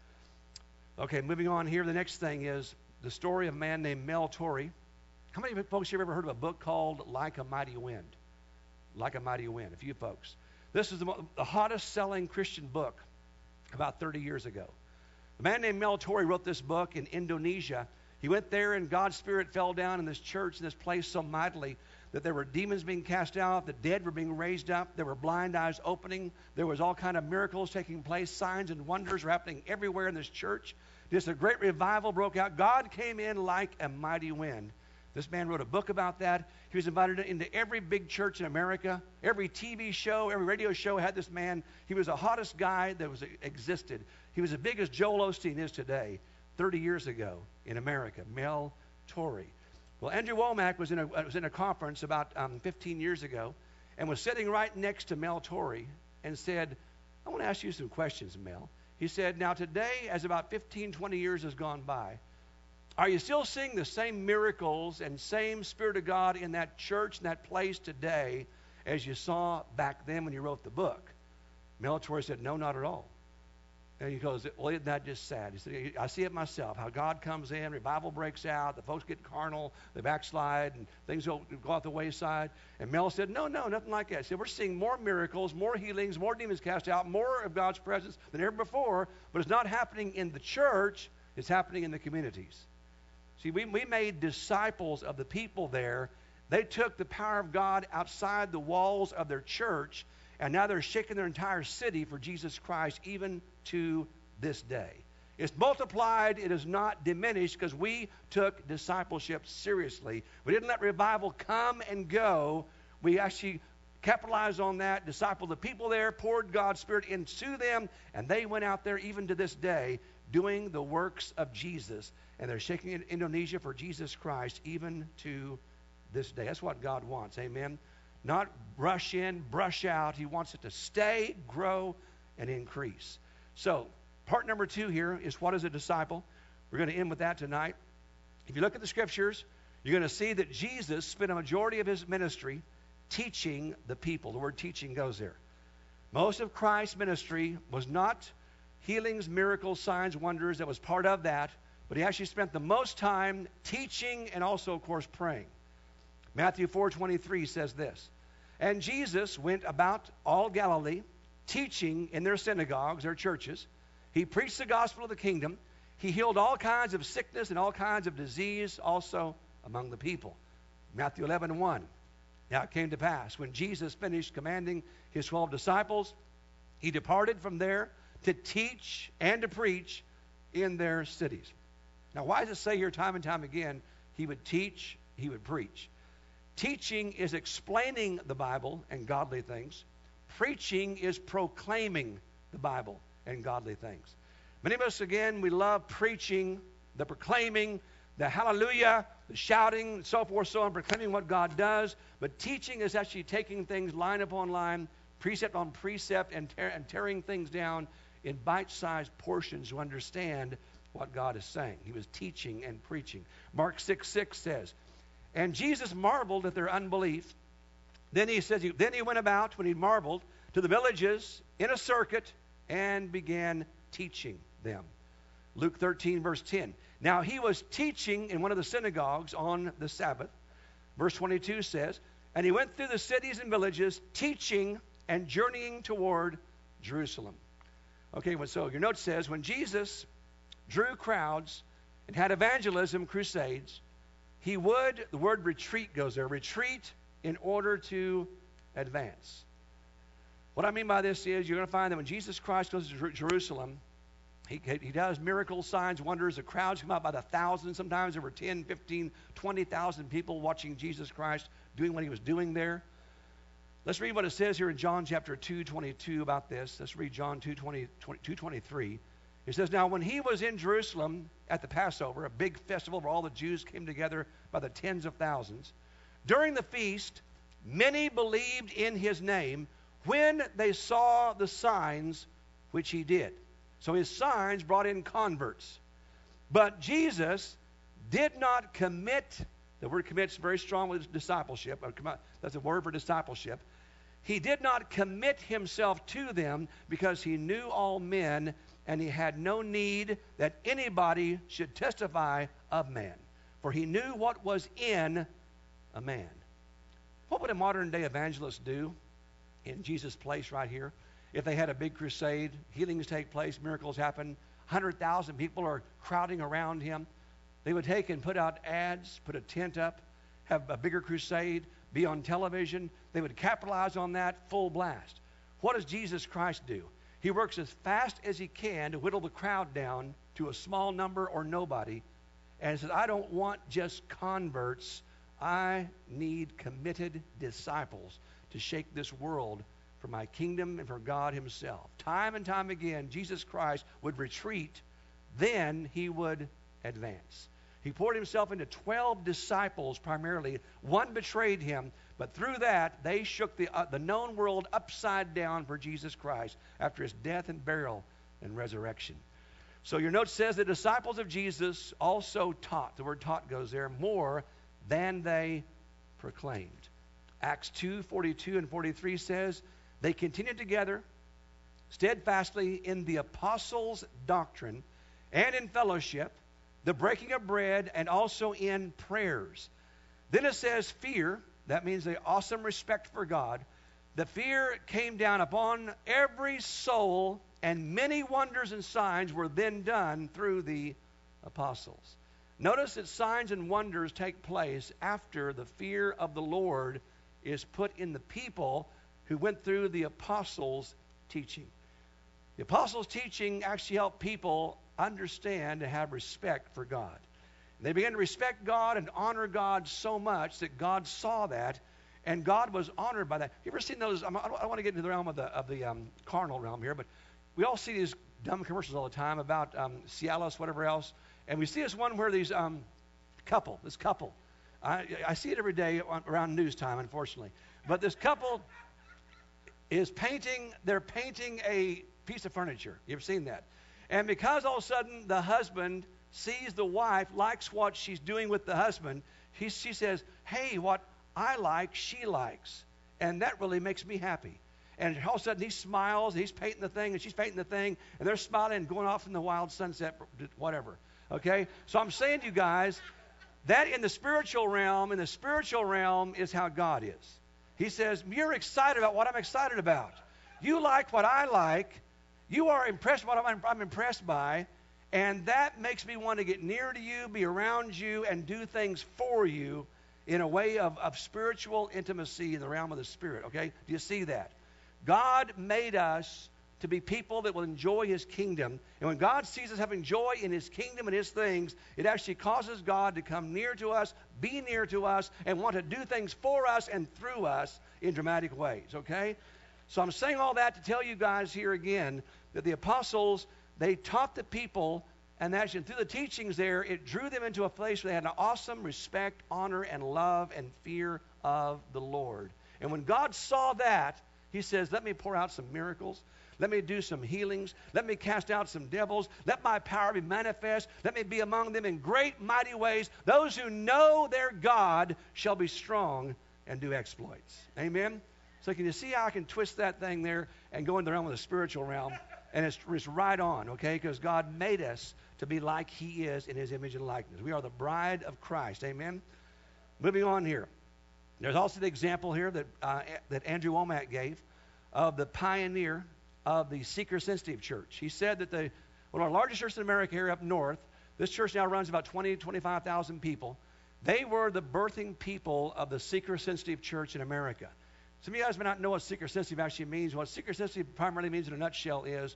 Okay, moving on here. The next thing is the story of a man named Mel Torrey. How many folks here have ever heard of a book called Like a Mighty Wind? Like a Mighty Wind. A few folks. This is the, the hottest selling Christian book about thirty years ago. A man named Mel Torrey wrote this book in Indonesia. He went there and God's Spirit fell down in this church, in this place so mightily that there were demons being cast out, the dead were being raised up, there were blind eyes opening, there was all kind of miracles taking place, signs and wonders were happening everywhere in this church. Just a great revival broke out. God came in like a mighty wind. This man wrote a book about that. He was invited into every big church in America. Every T V show, every radio show had this man. He was the hottest guy that was existed. He was as big as Joel Osteen is today, thirty years ago in America. Mel Torrey. Well, Andrew Womack was in a, was in a conference about um, fifteen years ago and was sitting right next to Mel Torrey and said, I want to ask you some questions, Mel. He said, now today, as about fifteen, twenty years has gone by, are you still seeing the same miracles and same Spirit of God in that church, in that place today, as you saw back then when you wrote the book? Mel Torrey said, no, not at all. And he goes, well, isn't that just sad? He said, I see it myself, how God comes in, revival breaks out, the folks get carnal, they backslide, and things go, go off the wayside. And Mel said, no, no, nothing like that. He said, we're seeing more miracles, more healings, more demons cast out, more of God's presence than ever before, but it's not happening in the church, it's happening in the communities. See, we, we made disciples of the people there. They took the power of God outside the walls of their church, and now they're shaking their entire city for Jesus Christ, even to this day. It's multiplied. It is not diminished because we took discipleship seriously. We didn't let revival come and go. We actually capitalized on that, discipled the people there, poured God's Spirit into them, and they went out there even to this day doing the works of Jesus. And they're shaking in Indonesia for Jesus Christ even to this day. That's what God wants. Amen. Not rush in, brush out. He wants it to stay, grow, and increase. So, part number two here is what is a disciple? We're going to end with that tonight. If you look at the scriptures, you're going to see that Jesus spent a majority of his ministry teaching the people. The word teaching goes there. Most of Christ's ministry was not healings, miracles, signs, wonders. That was part of that. But he actually spent the most time teaching and also, of course, praying. Matthew four twenty-three says this, and Jesus went about all Galilee, teaching in their synagogues, their churches. He preached the gospel of the kingdom. He healed all kinds of sickness and all kinds of disease also among the people. Matthew eleven one. Now it came to pass, when Jesus finished commanding his twelve disciples, he departed from there to teach and to preach in their cities. Now, why does it say here time and time again, he would teach, he would preach? Teaching is explaining the Bible and godly things. Preaching is proclaiming the Bible and godly things. Many of us, again, we love preaching, the proclaiming, the hallelujah, the shouting, and so forth, so on, proclaiming what God does. But teaching is actually taking things line upon line, precept on precept, and, tear, and tearing things down in bite-sized portions to understand what God is saying. He was teaching and preaching. Mark six six says, and Jesus marveled at their unbelief. Then he says, he, then he went about, when he marveled, to the villages in a circuit and began teaching them. Luke thirteen, verse ten. Now he was teaching in one of the synagogues on the Sabbath. Verse twenty-two says, and he went through the cities and villages, teaching and journeying toward Jerusalem. Okay, well, so your note says, when Jesus drew crowds and had evangelism crusades, he would, the word retreat goes there, retreat in order to advance. What I mean by this is you're going to find that when Jesus Christ goes to Jer- Jerusalem, He, he does miracles, signs, wonders. The crowds come out by the thousands. Sometimes there were ten, fifteen, twenty thousand people watching Jesus Christ doing what he was doing there. Let's read what it says here in John chapter two, twenty-two about this. Let's read John two, twenty, two, twenty-three. It says, now when he was in Jerusalem at the Passover, a big festival where all the Jews came together by the tens of thousands, during the feast, many believed in his name when they saw the signs which he did. So his signs brought in converts. But Jesus did not commit, the word commit is very strong with discipleship. That's a word for discipleship. He did not commit himself to them because he knew all men, and he had no need that anybody should testify of man. For he knew what was in a man. What would a modern day evangelist do in Jesus' place right here? If they had a big crusade, healings take place, miracles happen, one hundred thousand people are crowding around him. They would take and put out ads, put a tent up, have a bigger crusade, be on television. They would capitalize on that full blast. What does Jesus Christ do? He works as fast as he can to whittle the crowd down to a small number or nobody. And he says, I don't want just converts. I need committed disciples to shake this world for my kingdom and for God himself. Time and time again, Jesus Christ would retreat, then he would advance. He poured himself into twelve disciples primarily. One betrayed him, but through that, they shook the, uh, the known world upside down for Jesus Christ after his death and burial and resurrection. So your note says the disciples of Jesus also taught, the word taught goes there, more than they proclaimed. Acts two, forty-two and forty-three says, they continued together steadfastly in the apostles' doctrine and in fellowship, the breaking of bread, and also in prayers. Then it says fear, that means the awesome respect for God. The fear came down upon every soul, and many wonders and signs were then done through the apostles. Notice that signs and wonders take place after the fear of the Lord is put in the people who went through the apostles' teaching. The apostles' teaching actually helped people understand and have respect for God. And they began to respect God and honor God so much that God saw that, and God was honored by that. You ever seen those? I don't, I don't want to get into the realm of the of the um, carnal realm here, but we all see these dumb commercials all the time about um, Cialis, whatever else, and we see this one where these um, couple, this couple, I, I see it every day around news time, unfortunately, but this couple is painting, they're painting a piece of furniture. You ever seen that? And because all of a sudden the husband sees the wife, likes what she's doing with the husband, he, she says, hey, what I like, she likes. And that really makes me happy. And all of a sudden he smiles, he's painting the thing, and she's painting the thing, and they're smiling and going off in the wild sunset, whatever. Okay? So I'm saying to you guys, that in the spiritual realm, in the spiritual realm is how God is. He says, you're excited about what I'm excited about. You like what I like. You are impressed by what I'm, I'm impressed by. And that makes me want to get near to you, be around you, and do things for you in a way of, of spiritual intimacy in the realm of the Spirit. Okay? Do you see that? God made us to be people that will enjoy his kingdom. And when God sees us having joy in his kingdom and his things, it actually causes God to come near to us, be near to us, and want to do things for us and through us in dramatic ways, okay? So I'm saying all that to tell you guys here again that the apostles, they taught the people, and actually through the teachings there, it drew them into a place where they had an awesome respect, honor, and love and fear of the Lord. And when God saw that, he says, let me pour out some miracles. Let me do some healings. Let me cast out some devils. Let my power be manifest. Let me be among them in great, mighty ways. Those who know their God shall be strong and do exploits. Amen? So can you see how I can twist that thing there and go into the realm of the spiritual realm? And it's, it's right on, okay? Because God made us to be like he is in his image and likeness. We are the bride of Christ. Amen? Moving on here. There's also the example here that, uh, that Andrew Wommack gave of the pioneer of the seeker-sensitive church. He said that the one of our largest churches in America here up north, this church now runs about twenty, twenty-five thousand people. They were the birthing people of the seeker-sensitive church in America. Some of you guys may not know what seeker-sensitive actually means. What seeker-sensitive primarily means in a nutshell is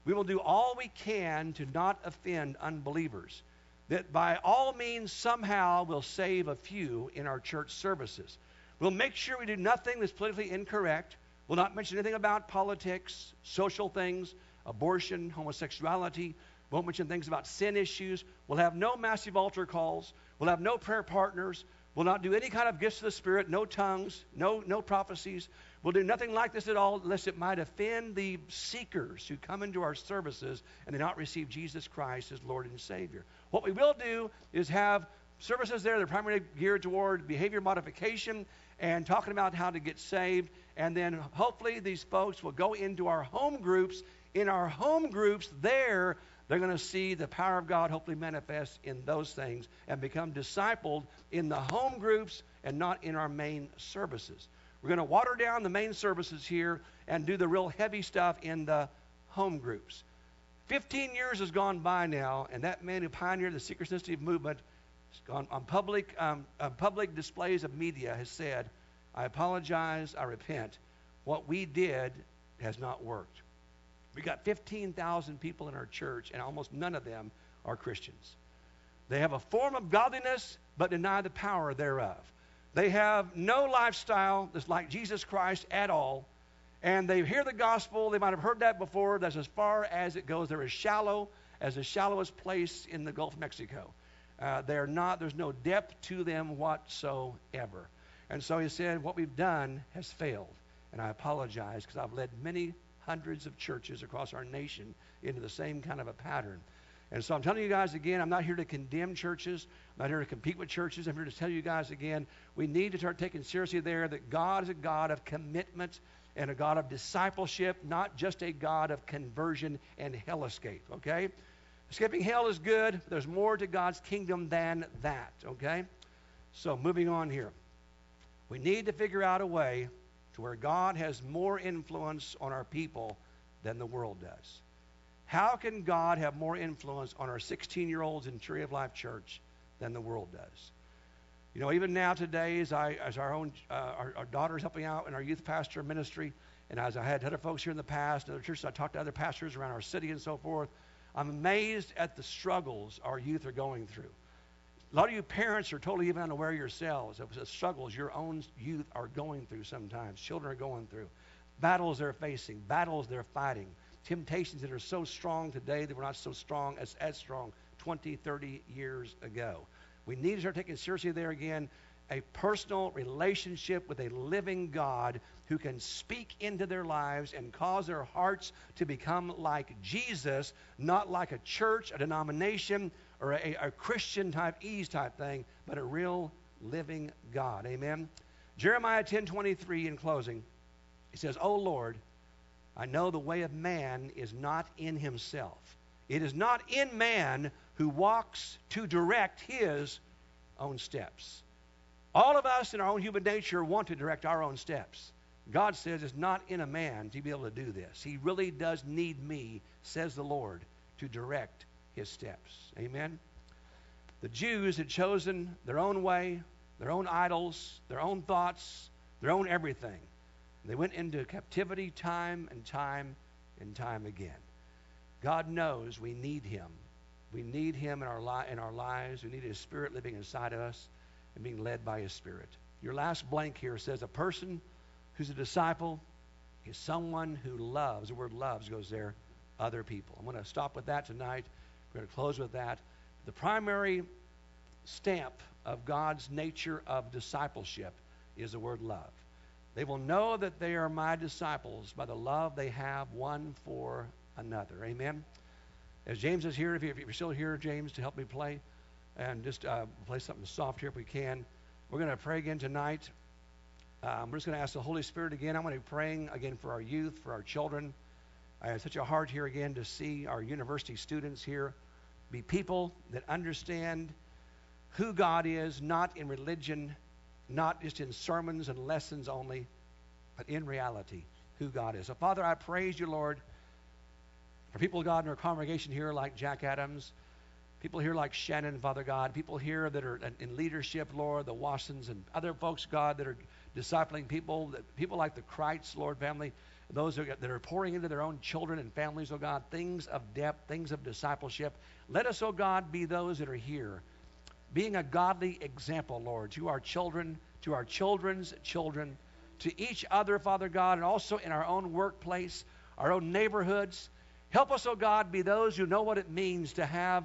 We will do all we can to not offend unbelievers. That by all means, somehow, we'll save a few in our church services. We'll make sure we do nothing that's politically incorrect. We'll not mention anything about politics, social things, abortion, homosexuality. Won't mention things about sin issues. We'll have no massive altar calls. We'll have no prayer partners. We'll not do any kind of gifts of the Spirit, no tongues, no, no prophecies. We'll do nothing like this at all unless it might offend the seekers who come into our services and do not receive Jesus Christ as Lord and Savior. What we will do is have services there that are primarily geared toward behavior modification and talking about how to get saved. And then hopefully these folks will go into our home groups. In our home groups there, they're going to see the power of God hopefully manifest in those things and become discipled in the home groups and not in our main services. We're going to water down the main services here and do the real heavy stuff in the home groups. Fifteen years has gone by now, and that man who pioneered the seeker-sensitive movement on, on public, um, uh, public displays of media has said, I apologize, I repent. What we did has not worked. We got fifteen thousand people in our church, and almost none of them are Christians. They have a form of godliness, but deny the power thereof. They have no lifestyle that's like Jesus Christ at all, and they hear the gospel. They might have heard that before. That's as far as it goes. They're as shallow as the shallowest place in the Gulf of Mexico. Uh, they're not. There's no depth to them whatsoever. And so he said, what we've done has failed, and I apologize because I've led many hundreds of churches across our nation into the same kind of a pattern. And so I'm telling you guys again, I'm not here to condemn churches. I'm not here to compete with churches. I'm here to tell you guys again, we need to start taking seriously there that God is a God of commitment and a God of discipleship, not just a God of conversion and hell escape, okay? Escaping hell is good. But there's more to God's kingdom than that, okay? So moving on here. We need to figure out a way to where God has more influence on our people than the world does. How can God have more influence on our sixteen-year-olds in Tree of Life Church than the world does? You know, even now today, as, I, as our own uh, our, our daughter's helping out in our youth pastor ministry, and as I had other folks here in the past, other churches, I talked to other pastors around our city and so forth, I'm amazed at the struggles our youth are going through. A lot of you parents are totally even unaware yourselves of the struggles your own youth are going through sometimes. Children are going through. Battles they're facing. Battles they're fighting. Temptations that are so strong today that were not so strong as, as strong twenty, thirty years ago. We need to start taking seriously there again a personal relationship with a living God who can speak into their lives and cause their hearts to become like Jesus, not like a church, a denomination, or a, a Christian type, ease type thing, but a real living God. Amen? Jeremiah ten twenty-three in closing, he says, O Lord, I know the way of man is not in himself. It is not in man who walks to direct his own steps. All of us in our own human nature want to direct our own steps. God says it's not in a man to be able to do this. He really does need me, says the Lord, to direct his steps. Amen? The Jews had chosen their own way, their own idols, their own thoughts, their own everything. They went into captivity time and time and time again. God knows we need him. We need him in our, li- in our lives. We need his Spirit living inside of us and being led by his Spirit. Your last blank here says a person who's a disciple is someone who loves, the word loves goes there, other people. I'm going to stop with that tonight. We're going to close with that. The primary stamp of God's nature of discipleship is the word love. They will know that they are my disciples by the love they have one for another. Amen? As James is here, if you're still here, James, to help me play, and just uh, play something soft here if we can. We're going to pray again tonight. Um, we're just going to ask the Holy Spirit again. I'm going to be praying again for our youth, for our children. I have such a heart here again to see our university students here be people that understand who God is, not in religion, not just in sermons and lessons only, but in reality, who God is. So, Father, I praise you, Lord, for people of God in our congregation here like Jack Adams, people here like Shannon, Father God, people here that are in leadership, Lord, the Wassons and other folks, God, that are discipling people, that, people like the Kreitz, Lord, family, those that are pouring into their own children and families, oh God, things of depth, things of discipleship. Let us, oh God, be those that are here, being a godly example, Lord, to our children, to our children's children, to each other, Father God, and also in our own workplace, our own neighborhoods. Help us, oh God, be those who know what it means to have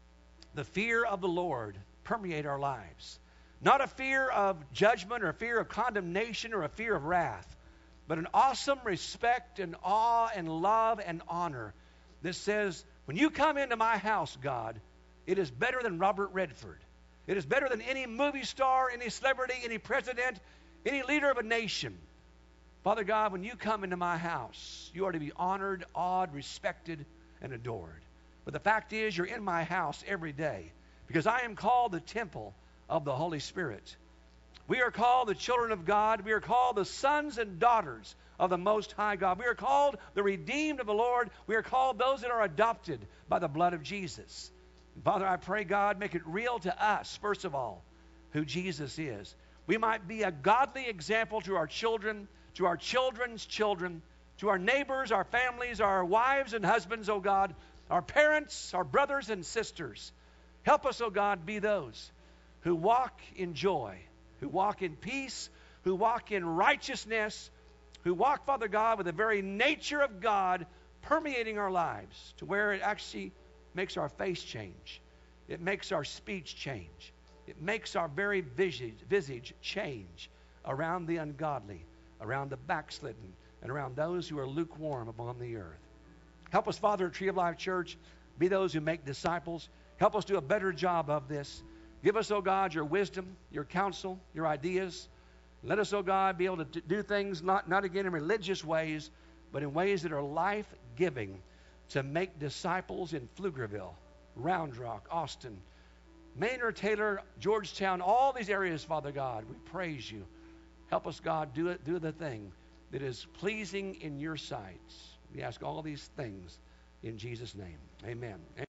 the fear of the Lord permeate our lives. Not a fear of judgment or a fear of condemnation or a fear of wrath, but an awesome respect and awe and love and honor that says, when you come into my house, God, it is better than Robert Redford. It is better than any movie star, any celebrity, any president, any leader of a nation. Father God, when you come into my house, you are to be honored, awed, respected, and adored. But the fact is, you're in my house every day because I am called the temple of the Holy Spirit. We are called the children of God. We are called the sons and daughters of the Most High God. We are called the redeemed of the Lord. We are called those that are adopted by the blood of Jesus. And Father, I pray, God, make it real to us, first of all, who Jesus is. We might be a godly example to our children, to our children's children, to our neighbors, our families, our wives and husbands, oh God, our parents, our brothers and sisters. Help us, oh God, be those who walk in joy, who walk in peace, who walk in righteousness, who walk, Father God, with the very nature of God permeating our lives to where it actually makes our face change. It makes our speech change. It makes our very visage, visage change around the ungodly, around the backslidden, and around those who are lukewarm upon the earth. Help us, Father, at Tree of Life Church, be those who make disciples. Help us do a better job of this. Give us, oh God, your wisdom, your counsel, your ideas. Let us, oh God, be able to t- do things not, not again in religious ways, but in ways that are life-giving to make disciples in Pflugerville, Round Rock, Austin, Maynard, Taylor, Georgetown, all these areas, Father God. We praise you. Help us, God, do it, do the thing that is pleasing in your sight. We ask all these things in Jesus' name. Amen.